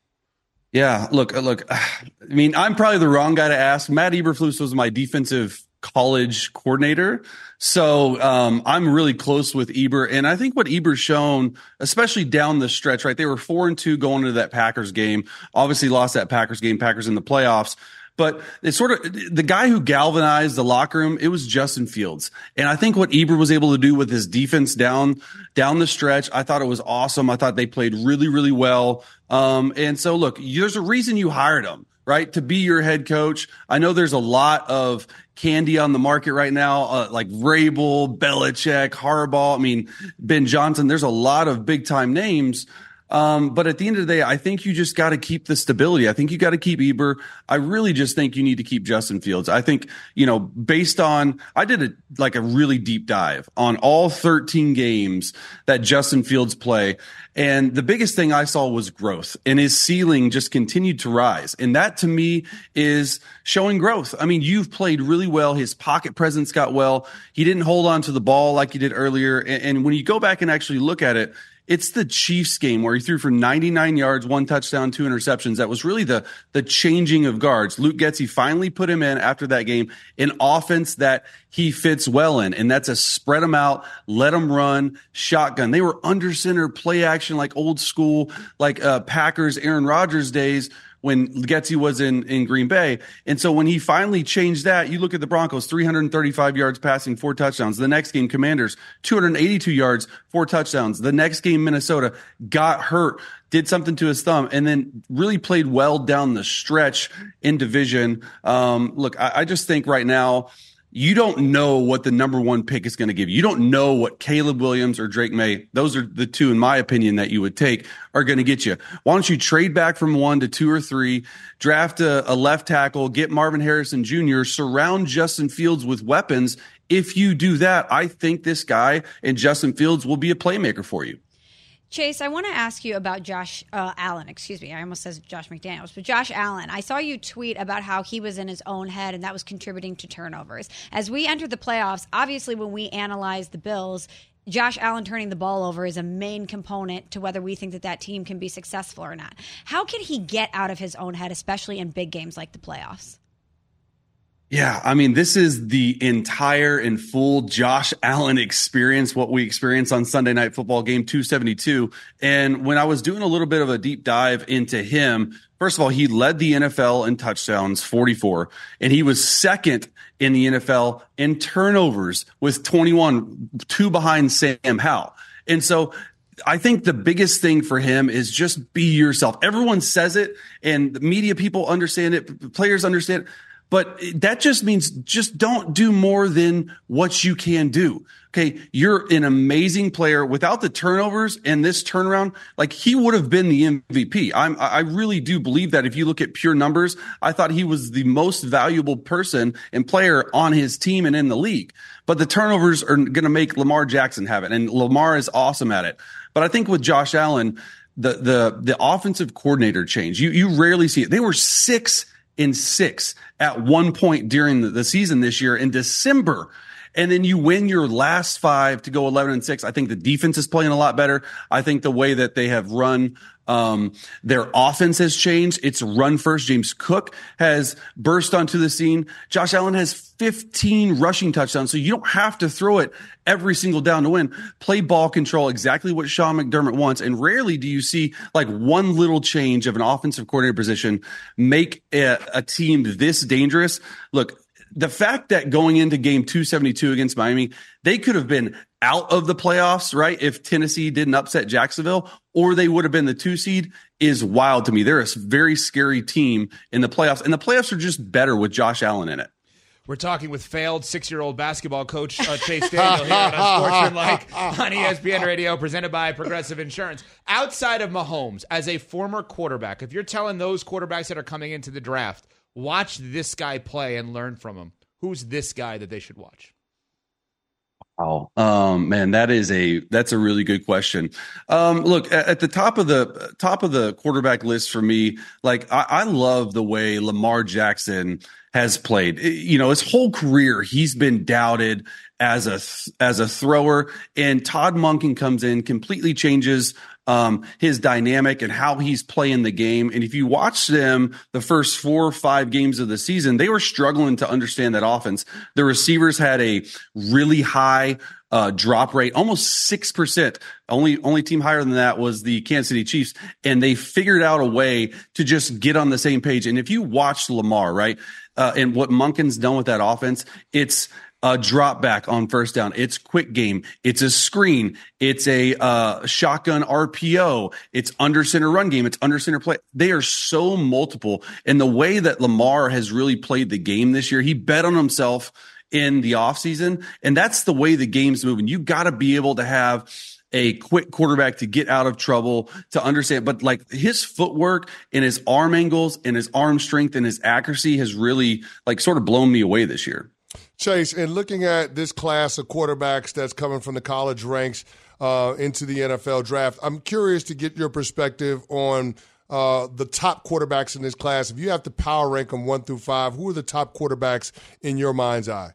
Yeah, look, look, I mean, I'm probably the wrong guy to ask. Matt Eberflus was my defensive college coordinator. So um, I'm really close with Eber. And I think what Eber's shown, especially down the stretch, right? They were four and two going into that Packers game, obviously lost that Packers game, Packers in the playoffs. But it's sort of the guy who galvanized the locker room. It was Justin Fields. And I think what Eber was able to do with his defense down, down the stretch, I thought it was awesome. I thought they played really, really well. Um, and so look, there's a reason you hired him, right? To be your head coach. I know there's a lot of candy on the market right now, uh, like Vrabel, Belichick, Harbaugh. I mean, Ben Johnson, there's a lot of big time names. Um, but at the end of the day, I think you just got to keep the stability. I think you got to keep Eber. I really just think you need to keep Justin Fields. I think, you know, based on, I did a, like a really deep dive on all thirteen games that Justin Fields play. And the biggest thing I saw was growth, and his ceiling just continued to rise. And that to me is showing growth. I mean, you've played really well. His pocket presence got well. He didn't hold on to the ball like he did earlier. And, and when you go back and actually look at it, it's the Chiefs game where he threw for ninety-nine yards, one touchdown, two interceptions. That was really the the changing of guards. Luke Getsy finally put him in after that game, an offense that he fits well in, and that's a spread them out, let them run, shotgun. They were under center, play action like old school, like uh, Packers, Aaron Rodgers days when Getsy was in, in Green Bay. And so when he finally changed that, you look at the Broncos, three hundred thirty-five yards passing, four touchdowns. The next game, Commanders, two hundred eighty-two yards, four touchdowns. The next game, Minnesota, got hurt, did something to his thumb, and then really played well down the stretch in division. Um, look, I, I just think right now, you don't know what the number one pick is going to give you. You don't know what Caleb Williams or Drake May, those are the two, in my opinion, that you would take, are going to get you. Why don't you trade back from one to two or three, draft a, a left tackle, get Marvin Harrison Junior, surround Justin Fields with weapons. If you do that, I think this guy and Justin Fields will be a playmaker for you. Chase, I want to ask you about Josh uh, Allen. Excuse me. I almost said Josh McDaniels. But Josh Allen, I saw you tweet about how he was in his own head and that was contributing to turnovers. As we enter the playoffs, obviously when we analyze the Bills, Josh Allen turning the ball over is a main component to whether we think that that team can be successful or not. How can he get out of his own head, especially in big games like the playoffs? Yeah, I mean, this is the entire and full Josh Allen experience, what we experienced on Sunday Night Football game two seventy-two. And when I was doing a little bit of a deep dive into him, first of all, he led the N F L in touchdowns, forty-four, and he was second in the N F L in turnovers with twenty-one, two behind Sam Howell. And so I think the biggest thing for him is just be yourself. Everyone says it, and the media people understand it, players understand it. But that just means just don't do more than what you can do. Okay, you're an amazing player. Without the turnovers and this turnaround, like he would have been the M V P. I'm, I really do believe that if you look at pure numbers, I thought he was the most valuable person and player on his team and in the league. But the turnovers are going to make Lamar Jackson have it, and Lamar is awesome at it. But I think with Josh Allen, the the the offensive coordinator change, you you rarely see it. They were six in six at one point during the, the season this year in December. And then you win your last five to go eleven and six. I think the defense is playing a lot better. I think the way that they have run, um, their offense has changed. It's run first. James Cook has burst onto the scene. Josh Allen has fifteen rushing touchdowns. So you don't have to throw it every single down to win. Play ball control, exactly what Sean McDermott wants. And rarely do you see like one little change of an offensive coordinator position make a, a team this dangerous. Look, the fact that going into game two seventy-two against Miami, they could have been out of the playoffs, right? If Tennessee didn't upset Jacksonville, or they would have been the two seed, is wild to me. They're a very scary team in the playoffs, and the playoffs are just better with Josh Allen in it. We're talking with failed six-year-old basketball coach uh, Chase Daniel here on Unsportsmanlike on E S P N Radio, presented by Progressive Insurance. Outside of Mahomes, as a former quarterback, if you're telling those quarterbacks that are coming into the draft, watch this guy play and learn from him, who's this guy that they should watch? Wow. Um, man, that is a, that's a really good question. Um, look, at, at the top of the top of the quarterback list for me, like I, I love the way Lamar Jackson has played. You know, his whole career, he's been doubted as a, as a thrower, and Todd Monken comes in, completely changes Um, his dynamic and how he's playing the game. And if you watch them the first four or five games of the season, they were struggling to understand that offense. The receivers had a really high uh, drop rate, almost six percent. Only, only team higher than that was the Kansas City Chiefs. And they figured out a way to just get on the same page. And if you watch Lamar, right, uh, and what Monken's done with that offense, it's a drop back on first down. It's quick game. It's a screen. It's a uh, shotgun R P O. It's under center run game. It's under center play. They are so multiple. And the way that Lamar has really played the game this year, he bet on himself in the offseason. And that's the way the game's moving. You got to be able to have a quick quarterback to get out of trouble, to understand. But like his footwork and his arm angles and his arm strength and his accuracy has really like sort of blown me away this year. Chase, in looking at this class of quarterbacks that's coming from the college ranks uh, into the N F L draft, I'm curious to get your perspective on uh, the top quarterbacks in this class. If you have to power rank them one through five, who are the top quarterbacks in your mind's eye?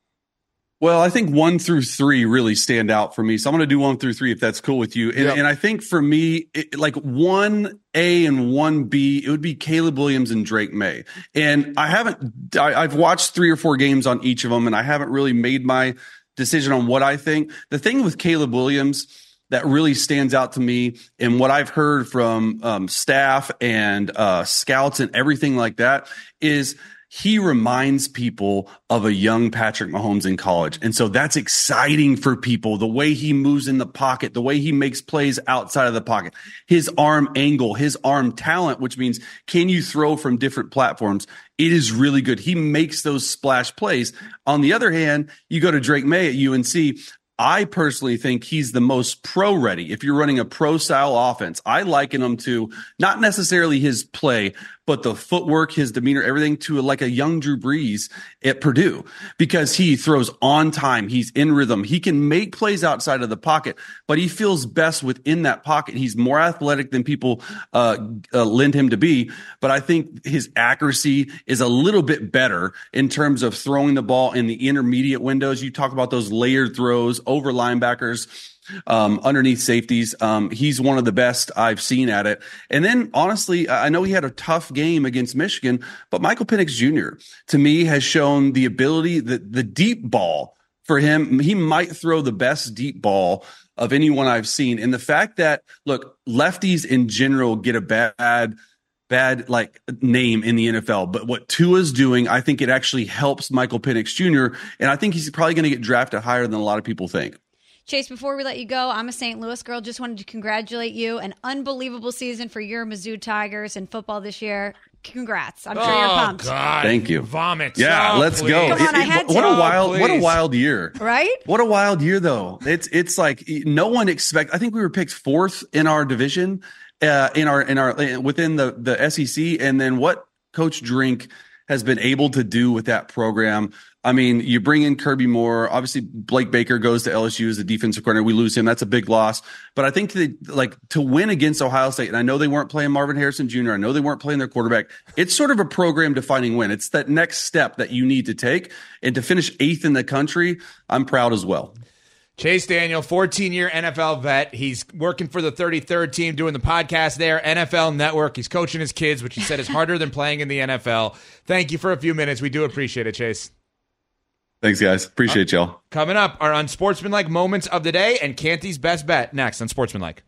Well, I think one through three really stand out for me. So I'm going to do one through three if that's cool with you. And, yep. and I think for me, it, like one A and one B, it would be Caleb Williams and Drake May. And I haven't, I, I've watched three or four games on each of them, and I haven't really made my decision on what I think. The thing with Caleb Williams that really stands out to me, and what I've heard from um, staff and uh, scouts and everything like that, is he reminds people of a young Patrick Mahomes in college. And so that's exciting for people. The way he moves in the pocket, the way he makes plays outside of the pocket, his arm angle, his arm talent, which means can you throw from different platforms? It is really good. He makes those splash plays. On the other hand, you go to Drake May at U N C. I personally think he's the most pro ready. If you're running a pro style offense, I liken him to not necessarily his play, but the footwork, his demeanor, everything to like a young Drew Brees at Purdue, because he throws on time. He's in rhythm. He can make plays outside of the pocket, but he feels best within that pocket. He's more athletic than people uh, uh, lend him to be. But I think his accuracy is a little bit better in terms of throwing the ball in the intermediate windows. You talk about those layered throws over linebackers, um, underneath safeties. Um, he's one of the best I've seen at it. And then honestly, I know he had a tough game against Michigan, but Michael Penix Junior to me has shown the ability, the, the deep ball for him. He might throw the best deep ball of anyone I've seen. And the fact that, look, lefties in general get a bad, bad like name in the N F L, but what Tua's doing, I think it actually helps Michael Penix Junior And I think he's probably going to get drafted higher than a lot of people think. Chase, before we let you go, I'm a Saint Louis girl. Just wanted to congratulate you. An unbelievable season for your Mizzou Tigers in football this year. Congrats. I'm sure oh, you're pumped. God. Thank you. Vomit. Yeah, oh, let's please. go. Come on, It- I it- had what to. a wild, Oh, what a please. wild year. Right? What a wild year, though. It's it's like no one expect. I think we were picked fourth in our division, uh, in our in our within the the S E C, and then what Coach Drink has been able to do with that program. I mean, you bring in Kirby Moore. Obviously, Blake Baker goes to L S U as the defensive coordinator. We lose him. That's a big loss. But I think that, like, to win against Ohio State, and I know they weren't playing Marvin Harrison Junior I know they weren't playing their quarterback. It's sort of a program-defining win. It's that next step that you need to take. And to finish eighth in the country, I'm proud as well. Chase Daniel, fourteen-year N F L vet. He's working for the thirty-third team, doing the podcast there, N F L Network. He's coaching his kids, which he said is harder than playing in the N F L. Thank you for a few minutes. We do appreciate it, Chase. Thanks, guys. Appreciate y'all. Coming up, our unsportsmanlike moments of the day and Canty's best bet next on Sportsmanlike.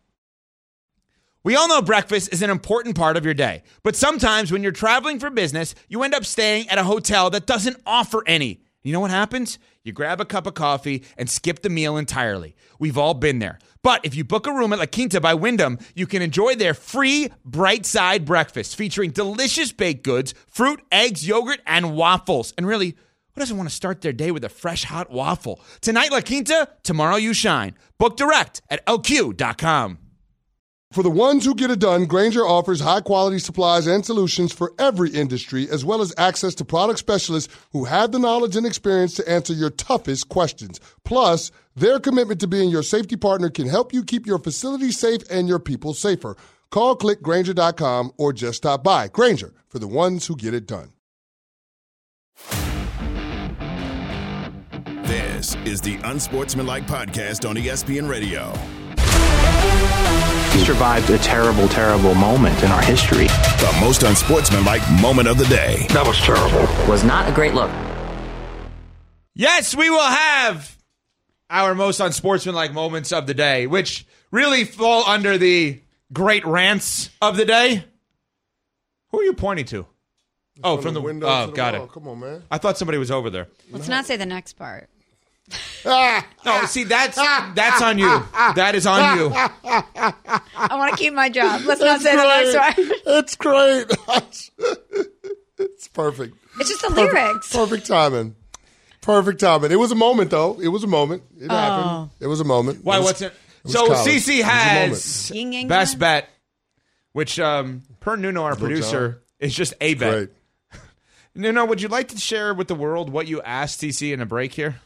We all know breakfast is an important part of your day, but sometimes when you're traveling for business, you end up staying at a hotel that doesn't offer any. You know what happens? You grab a cup of coffee and skip the meal entirely. We've all been there. But if you book a room at La Quinta by Wyndham, you can enjoy their free Bright Side breakfast featuring delicious baked goods, fruit, eggs, yogurt, and waffles. And really, who doesn't want to start their day with a fresh, hot waffle? Tonight, La Quinta, tomorrow you shine. Book direct at L Q dot com. For the ones who get it done, Grainger offers high-quality supplies and solutions for every industry, as well as access to product specialists who have the knowledge and experience to answer your toughest questions. Plus, their commitment to being your safety partner can help you keep your facility safe and your people safer. Call, click Grainger dot com, or just stop by. Grainger, for the ones who get it done. This is the Unsportsmanlike Podcast on E S P N Radio. We survived a terrible, terrible moment in our history. The most unsportsmanlike moment of the day. That was terrible. Was not a great look. Yes, we will have our most unsportsmanlike moments of the day, which really fall under the great rants of the day. Who are you pointing to? Oh, from, from the, the window. Oh, got wall. it. Come on, man. I thought somebody was over there. Let's no. not say the next part. No, see, that's that's on you. That is on you. I want to keep my job. Let's not say great. the next part. It's great. It's perfect. It's just the perfect, lyrics. Perfect timing. Perfect timing. It was a moment, though. It was a moment. It oh. happened. It was a moment. Why? It was, what's it? it So college. C C has Ying yang best time? bet, which um, per Nuno, our Little producer, John. is just a bet. Great. Nuno, would you like to share with the world what you asked C C in a break here?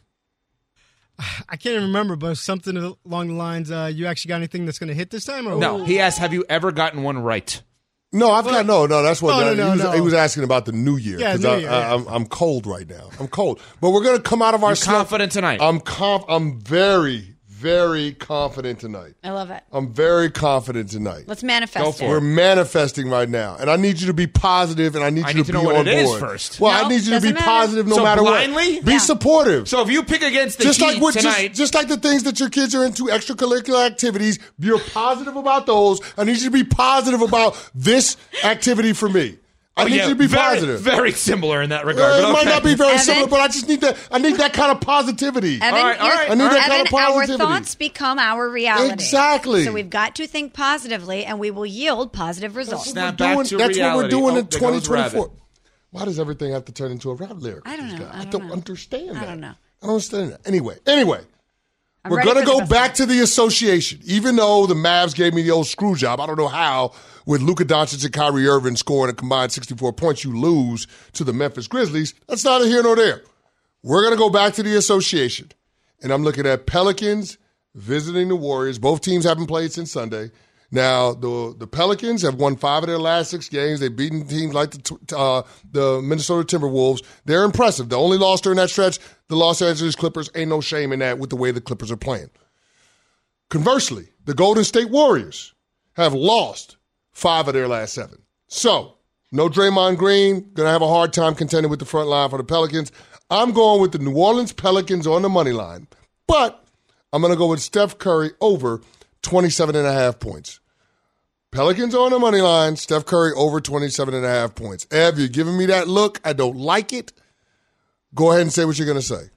I can't even remember, but something along the lines, uh, you actually got anything that's going to hit this time? Or No, he asked, have you ever gotten one right? No, I've got no, no. That's what Oh, that, no, no, he, was, no. he was asking about the new year. Yeah, 'cause New I, Year, I, yeah. I'm, I'm cold right now. I'm cold, but we're gonna come out of our You're slump. confident tonight. I'm conf- I'm very, very confident tonight. I love it. I'm very confident tonight. Let's manifest Go for it. We're manifesting right now, and I need you to be positive, and I need I you need to, to be know what on it is board. first. Well, No, I need you to be doesn't matter. positive no So matter blindly? what. Be Yeah. supportive. So if you pick against the just Heat like what, tonight, just, just like the things that your kids are into, extracurricular activities, you're positive about those. I need you to be positive about this activity for me. I Oh, need yeah, you to be very, positive. Very similar in that regard. Uh, it but might okay. not be very Evan? similar, but I just need that. I need that kind of positivity. Evan, All right, all you're- right. I need that Evan, kind of our positivity. thoughts become our reality. Exactly. So we've got to think positively, and we will yield positive results. Snap We're doing- back to that's what we're reality. doing Oh, in there goes twenty twenty-four. Rabbit. Why does everything have to turn into a rap lyric? I don't these know. guys? I I don't don't know. understand that. I don't know. I don't understand that. Anyway, anyway. I'm We're ready going to for the go best back one. to the association. Even though the Mavs gave me the old screw job, I don't know how, with Luka Doncic and Kyrie Irving scoring a combined sixty-four points, you lose to the Memphis Grizzlies. That's neither here nor there. We're going to go back to the association. And I'm looking at Pelicans visiting the Warriors. Both teams haven't played since Sunday. Now, the the Pelicans have won five of their last six games. They've beaten teams like the uh, the Minnesota Timberwolves. They're impressive. The only loss during that stretch, the Los Angeles Clippers. Ain't no shame in that with the way the Clippers are playing. Conversely, the Golden State Warriors have lost five of their last seven. So, no Draymond Green. Going to have a hard time contending with the front line for the Pelicans. I'm going with the New Orleans Pelicans on the money line. But I'm going to go with Steph Curry over twenty-seven and a half points. Pelicans on the money line, Steph Curry over twenty-seven and a half points. Ev, you're giving me that look. I don't like it. Go ahead and say what you're going to say.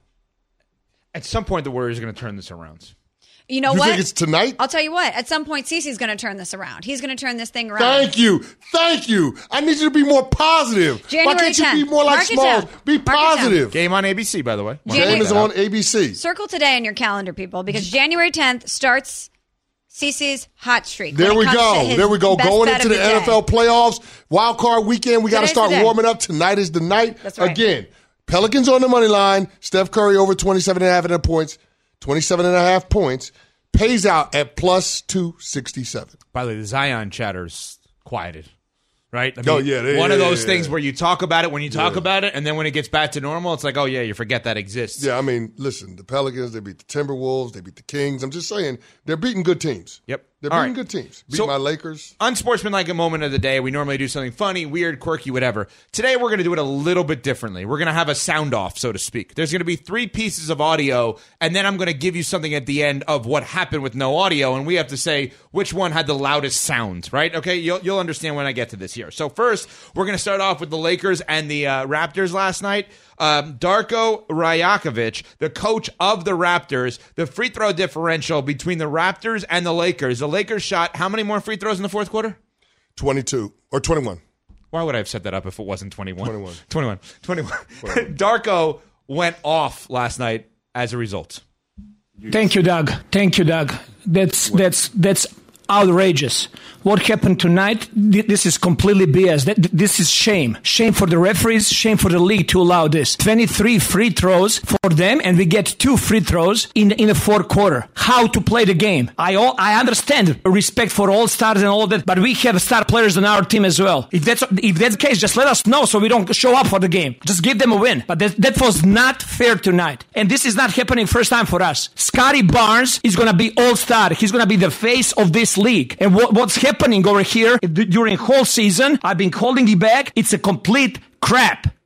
At some point, the Warriors are going to turn this around. You know you what? think it's tonight? I'll tell you what. At some point, Cece's going to turn this around. He's going to turn this thing around. Thank you. Thank you. I need you to be more positive. January Why can't you tenth. be more like Mark it Smalls? down. Be Mark it down. positive. Game on A B C, by the way. January- Game is on A B C. Circle today in your calendar, people, because January tenth starts Cece's hot streak. There when it we comes to go. his There we go. best Going bet into of the N F L day. playoffs, wild card weekend. We got to Today's start the day. warming up. Tonight is the night. That's right. Again, Pelicans on the money line. Steph Curry over twenty-seven and a half points. twenty-seven and a half points. Pays out at plus two sixty-seven. By the way, the Zion chatter's quieted, right? I mean, Oh, yeah, they- one yeah, of those yeah, things yeah. where you talk about it when you talk Yeah. about it, and then when it gets back to normal, it's like, oh, yeah, you forget that exists. Yeah, I mean, listen, the Pelicans, they beat the Timberwolves, they beat the Kings. I'm just saying, they're beating good teams. Yep. They're All beating right. good teams. Beat So- my Lakers. Unsportsmanlike a moment of the day. We normally do something funny, weird, quirky, whatever. Today, we're going to do it a little bit differently. We're going to have a sound off, so to speak. There's going to be three pieces of audio, and then I'm going to give you something at the end of what happened with no audio, and we have to say which one had the loudest sound, right? Okay, you'll, you'll understand when I get to this here. So first, we're going to start off with the Lakers and the uh, Raptors last night. Um, Darko Rajakovic, the coach of the Raptors, the free throw differential between the Raptors and the Lakers. The Lakers shot how many more free throws in the fourth quarter? twenty-two or twenty-one. Why would I have set that up if it wasn't twenty-one? twenty-one. twenty-one. twenty-one. Darko went off last night as a result. Thank you, Doug. Thank you, Doug. That's that's that's outrageous. What happened tonight, th- this is completely B S. Th- This is shame. Shame for the referees, shame for the league to allow this. twenty-three free throws for them, and we get two free throws in in the fourth quarter. How to play the game. I all, I understand respect for all stars and all that, but we have star players on our team as well. If that's if that's the case, just let us know so we don't show up for the game. Just give them a win. But that, that was not fair tonight. And this is not happening first time for us. Scotty Barnes is going to be all-star. He's going to be the face of this league. And what, what's happening over here d- during whole season, I've been holding it back. It's a complete crap.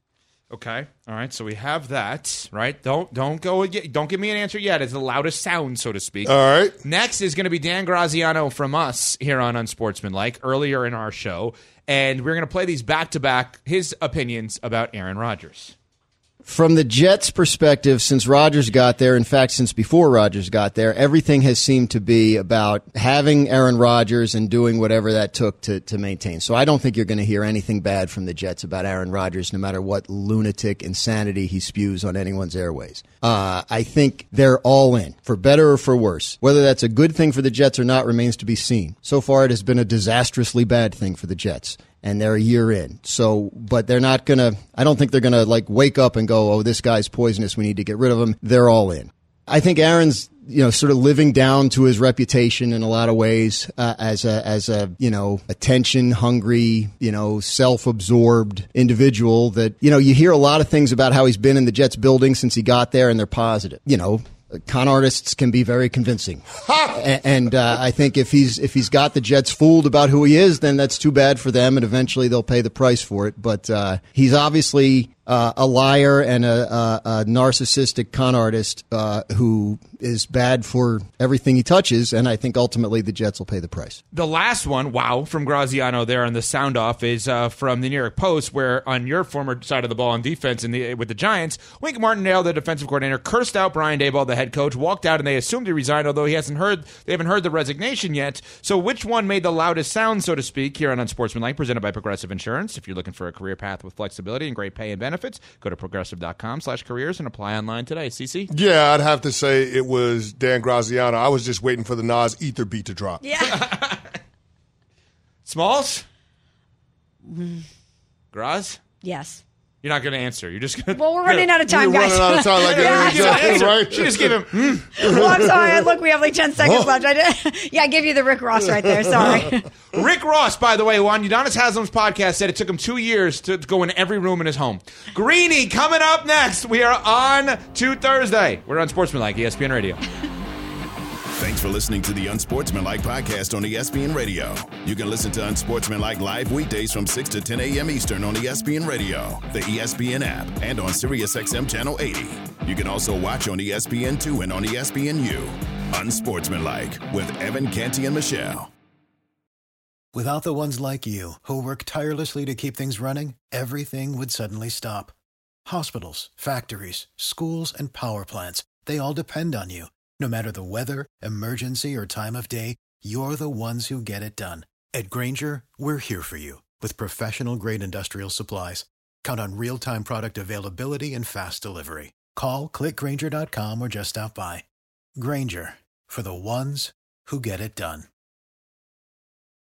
Okay. All right. So we have that, right? Don't don't go don't give me an answer yet. It's the loudest sound, so to speak. All right. Next is going to be Dan Graziano from us here on Unsportsmanlike earlier in our show, and we're going to play these back to back. His opinions about Aaron Rodgers. From the Jets' perspective, since Rodgers got there, in fact, since before Rodgers got there, everything has seemed to be about having Aaron Rodgers and doing whatever that took to, to maintain. So I don't think you're going to hear anything bad from the Jets about Aaron Rodgers, no matter what lunatic insanity he spews on anyone's airways. Uh, I think they're all in, for better or for worse. Whether that's a good thing for the Jets or not remains to be seen. So far, it has been a disastrously bad thing for the Jets. And they're a year in. So, but they're not going to, I don't think they're going to like wake up and go, oh, this guy's poisonous, we need to get rid of him. They're all in. I think Aaron's, you know, sort of living down to his reputation in a lot of ways, uh, as a, as a, you know, attention hungry, you know, self-absorbed individual that, you know, you hear a lot of things about how he's been in the Jets building since he got there, and they're positive, you know. Con artists can be very convincing, and uh, I think if he's if he's got the Jets fooled about who he is, then that's too bad for them, and eventually they'll pay the price for it. But uh, he's obviously uh, a liar and a, a, a narcissistic con artist uh, who is bad for everything he touches, and I think ultimately the Jets will pay the price. The last one, wow, from Graziano there on the sound off is uh, from the New York Post, where on your former side of the ball on defense in the, with the Giants, Wink Martindale, the defensive coordinator, cursed out Brian Daboll, the head coach, walked out, and they assumed he resigned, although he hasn't heard, they haven't heard the resignation yet. So which one made the loudest sound, so to speak, here on Unsportsmanlike, presented by Progressive Insurance? If you're looking for a career path with flexibility and great pay and benefits, go to progressive.com slash careers and apply online today. C C? Yeah, I'd have to say it was Dan Graziano. I was just waiting for the Nas Ether beat to drop. Yeah. Smalls? Graz? Yes. You're not going to answer. You're just going to... Well, we're running out of time, We're guys. running out of time, like Yeah, exactly, sorry. right? She just gave him... Mm. Well, I'm sorry. Look, we have like ten seconds left. I did. Yeah, I gave you the Rick Ross right there. Sorry. Rick Ross, by the way, who on Udonis Haslam's podcast said it took him two years to go in every room in his home. Greeny coming up next. We are on to Thursday. We're on Sportsmanlike, E S P N Radio. Thanks for listening to the Unsportsmanlike podcast on E S P N Radio. You can listen to Unsportsmanlike live weekdays from six to ten a.m. Eastern on E S P N Radio, the E S P N app, and on SiriusXM Channel eighty. You can also watch on E S P N two and on E S P N U. Unsportsmanlike with Evan Canty and Michelle. Without the ones like you, who work tirelessly to keep things running, everything would suddenly stop. Hospitals, factories, schools, and power plants, they all depend on you. No matter the weather, emergency, or time of day, you're the ones who get it done. At Grainger, we're here for you with professional-grade industrial supplies. Count on real-time product availability and fast delivery. Call, click Grainger dot com, or just stop by. Grainger, for the ones who get it done.